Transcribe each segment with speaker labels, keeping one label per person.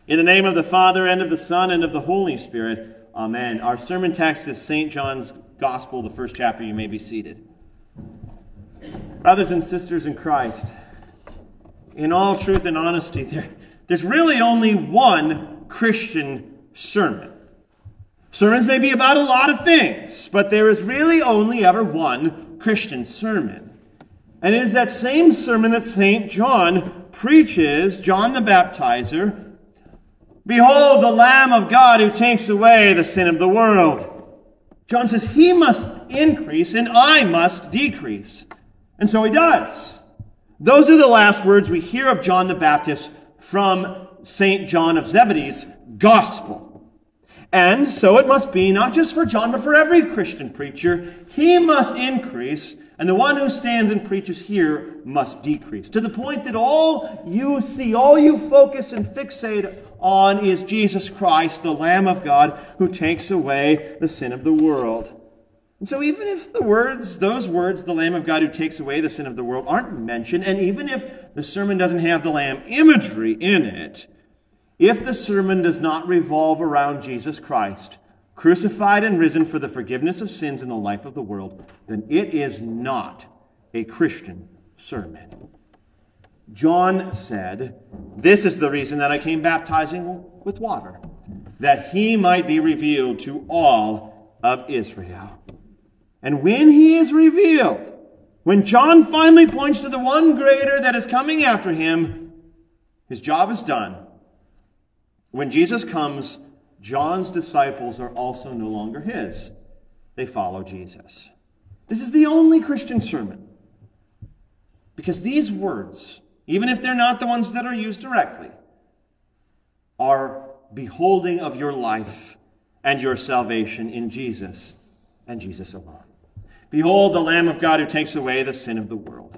Speaker 1: In the name of the Father, and of the Son, and of the Holy Spirit. Amen. Our sermon text is St. John's Gospel, the first chapter. You may be seated. Brothers and sisters in Christ, in all truth and honesty, there's really only one Christian sermon. Sermons may be about a lot of things, but there is really only ever one Christian sermon. And it is that same sermon that St. John preaches, John the Baptizer. Behold, the Lamb of God who takes away the sin of the world. John says, he must increase and I must decrease. And so he does. Those are the last words we hear of John the Baptist from St. John of Zebedee's Gospel. And so it must be, not just for John, but for every Christian preacher. He must increase, and the one who stands and preaches here must decrease. To the point that all you see, all you focus and fixate on is Jesus Christ, the Lamb of God, who takes away the sin of the world. And so even if those words, the Lamb of God who takes away the sin of the world, aren't mentioned, and even if the sermon doesn't have the Lamb imagery in it, if the sermon does not revolve around Jesus Christ, crucified and risen for the forgiveness of sins in the life of the world, then it is not a Christian sermon. John said, "This is the reason that I came baptizing with water, that he might be revealed to all of Israel." And when he is revealed, when John finally points to the one greater that is coming after him, his job is done. When Jesus comes, John's disciples are also no longer his. They follow Jesus. This is the only Christian sermon. Because these words, even if they're not the ones that are used directly, are beholding of your life and your salvation in Jesus and Jesus alone. Behold the Lamb of God who takes away the sin of the world.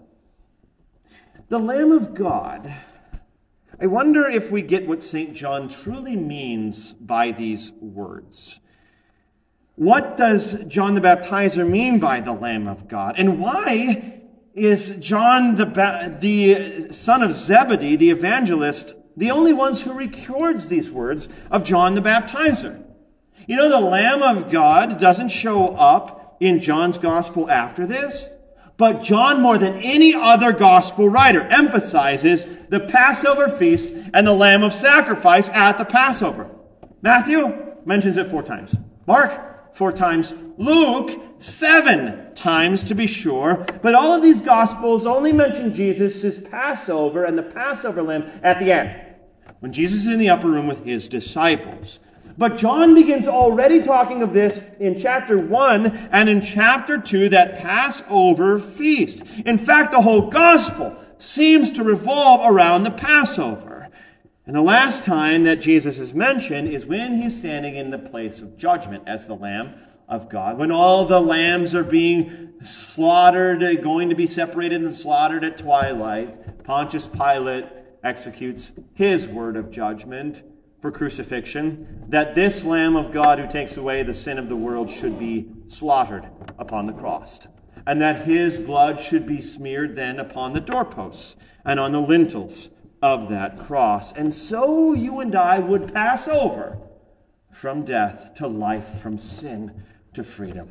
Speaker 1: The Lamb of God. I wonder if we get what St. John truly means by these words. What does John the Baptizer mean by the Lamb of God? And why is John the son of Zebedee, the evangelist, the only one who records these words of John the Baptizer? You know, the Lamb of God doesn't show up in John's gospel after this, but John, more than any other gospel writer, emphasizes the Passover feast and the lamb of sacrifice at the Passover. Matthew mentions it 4 times. Mark, 4 times. Luke, 7 times to be sure. But all of these gospels only mention Jesus' Passover and the Passover lamb at the end, when Jesus is in the upper room with his disciples. But John begins already talking of this in chapter 1 and in chapter 2, that Passover feast. In fact, the whole gospel seems to revolve around the Passover. And the last time that Jesus is mentioned is when he's standing in the place of judgment as the Lamb of God. When all the lambs are being slaughtered, going to be separated and slaughtered at twilight, Pontius Pilate executes his word of judgment for crucifixion, that this Lamb of God who takes away the sin of the world should be slaughtered upon the cross, and that his blood should be smeared then upon the doorposts and on the lintels of that cross. And so you and I would pass over from death to life, from sin to freedom.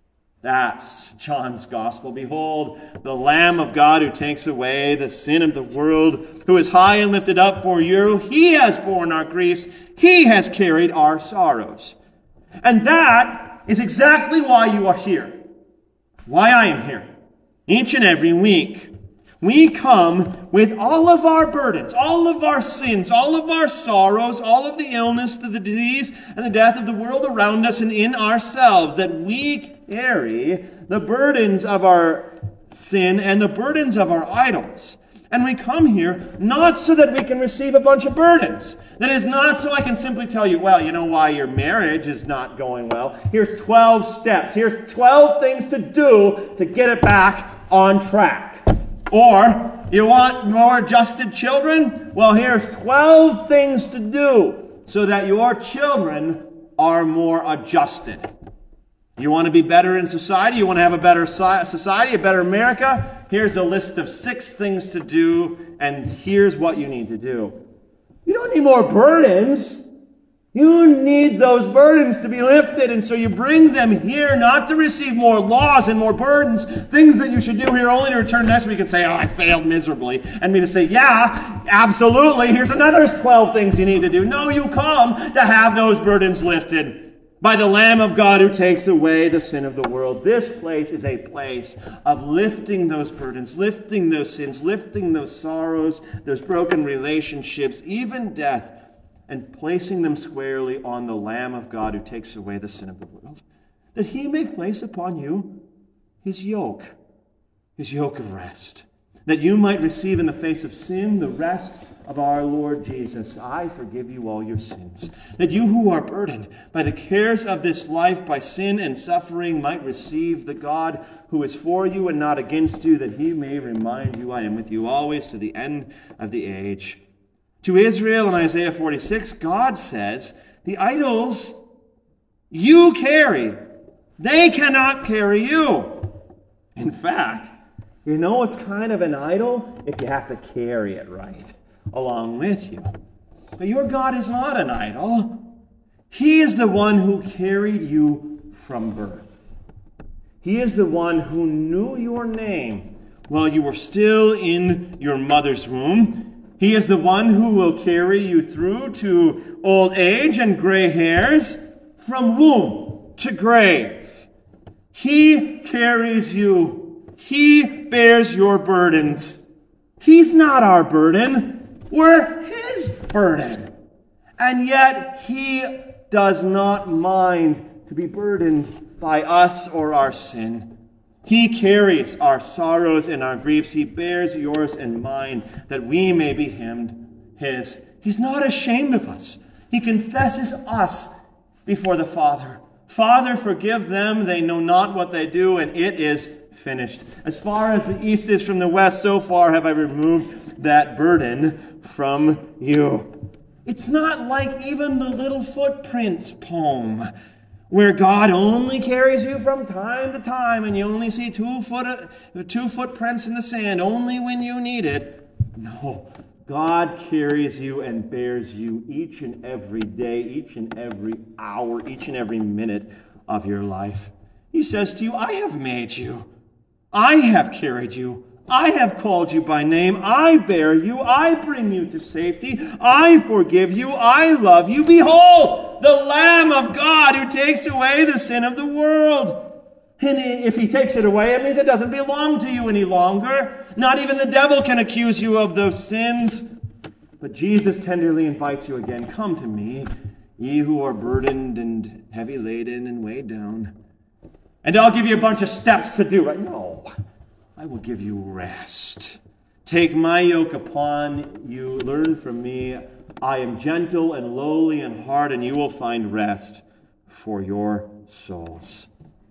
Speaker 1: That's John's gospel. Behold, the Lamb of God who takes away the sin of the world, who is high and lifted up for you. He has borne our griefs. He has carried our sorrows. And that is exactly why you are here. Why I am here. Each and every week, we come with all of our burdens, all of our sins, all of our sorrows, all of the illness, the disease, and the death of the world around us and in ourselves, that we carry the burdens of our sin and the burdens of our idols. And we come here not so that we can receive a bunch of burdens. That is not so I can simply tell you, well, you know why your marriage is not going well. Here's 12 steps. Here's 12 things to do to get it back on track. Or, you want more adjusted children? Well, here's 12 things to do so that your children are more adjusted. You want to be better in society? You want to have a better society, a better America? Here's a list of 6 things to do, and here's what you need to do. You don't need more burdens. You need those burdens to be lifted, and so you bring them here not to receive more laws and more burdens, things that you should do here only to return next week and say, oh, I failed miserably, and me to say, yeah, absolutely, here's another 12 things you need to do. No, you come to have those burdens lifted by the Lamb of God who takes away the sin of the world. This place is a place of lifting those burdens, lifting those sins, lifting those sorrows, those broken relationships, even death, and placing them squarely on the Lamb of God who takes away the sin of the world, that he may place upon you his yoke of rest, that you might receive in the face of sin the rest of our Lord Jesus. I forgive you all your sins, that you who are burdened by the cares of this life, by sin and suffering, might receive the God who is for you and not against you, that he may remind you, I am with you always to the end of the age. To Israel in Isaiah 46, God says, the idols you carry, they cannot carry you. In fact, you know it's kind of an idol if you have to carry it right along with you. But your God is not an idol. He is the one who carried you from birth. He is the one who knew your name while you were still in your mother's womb. He is the one who will carry you through to old age and gray hairs, from womb to grave. He carries you. He bears your burdens. He's not our burden. We're his burden. And yet he does not mind to be burdened by us or our sin. He carries our sorrows and our griefs. He bears yours and mine, that we may be his. He's not ashamed of us. He confesses us before the Father. Father, forgive them. They know not what they do, and it is finished. As far as the east is from the west, so far have I removed that burden from you. It's not like even the Little Footprints poem, where God only carries you from time to time and you only see two footprints in the sand only when you need it. No, God carries you and bears you each and every day, each and every hour, each and every minute of your life. He says to you, I have made you. I have carried you. I have called you by name. I bear you. I bring you to safety. I forgive you. I love you. Behold, the Lamb of God who takes away the sin of the world. And if he takes it away, it means it doesn't belong to you any longer. Not even the devil can accuse you of those sins. But Jesus tenderly invites you again. Come to me, ye who are burdened and heavy laden and weighed down. And I'll give you a bunch of steps to do it. No. I will give you rest. Take my yoke upon you. Learn from me. I am gentle and lowly in heart, and you will find rest for your souls.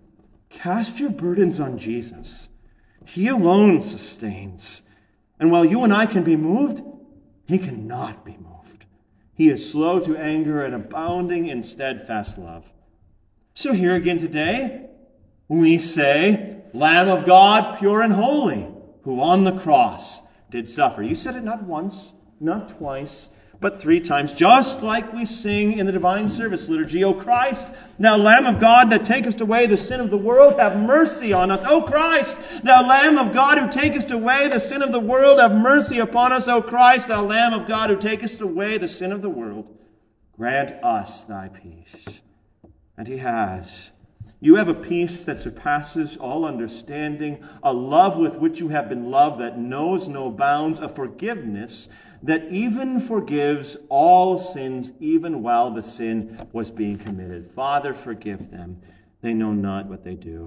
Speaker 1: Cast your burdens on Jesus. He alone sustains. And while you and I can be moved, he cannot be moved. He is slow to anger and abounding in steadfast love. So here again today, we say, Lamb of God, pure and holy, who on the cross did suffer. You said it not once, not twice, but 3 times, just like we sing in the divine service liturgy. O Christ, thou Lamb of God that takest away the sin of the world, have mercy on us. O Christ, thou Lamb of God who takest away the sin of the world, have mercy upon us. O Christ, thou Lamb of God who takest away the sin of the world, grant us thy peace. And he has. You have a peace that surpasses all understanding, a love with which you have been loved that knows no bounds, a forgiveness that even forgives all sins, even while the sin was being committed. Father, forgive them. They know not what they do.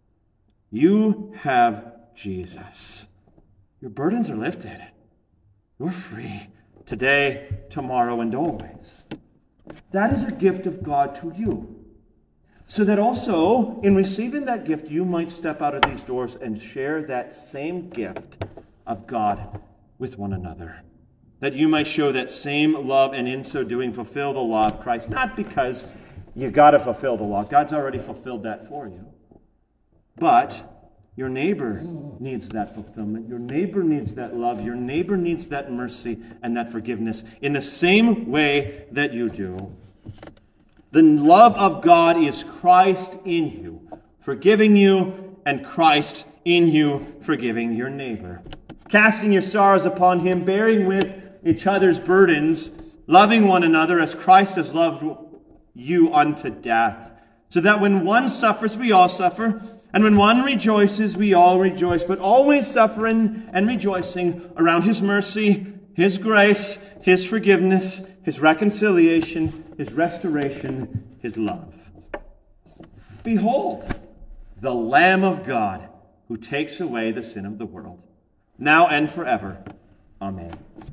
Speaker 1: You have Jesus. Your burdens are lifted. You're free today, tomorrow, and always. That is a gift of God to you. So that also, in receiving that gift, you might step out of these doors and share that same gift of God with one another. That you might show that same love, and in so doing fulfill the law of Christ. Not because you got to fulfill the law. God's already fulfilled that for you. But Your neighbor needs that fulfillment. Your neighbor needs that love. Your neighbor needs that mercy and that forgiveness in the same way that you do. The love of God is Christ in you, forgiving you, and Christ in you, forgiving your neighbor. Casting your sorrows upon him, bearing with each other's burdens, loving one another as Christ has loved you unto death, so that when one suffers, we all suffer, and when one rejoices, we all rejoice, but always suffering and rejoicing around his mercy, his grace, his forgiveness, his reconciliation, his restoration, his love. Behold, the Lamb of God who takes away the sin of the world, now and forever. Amen.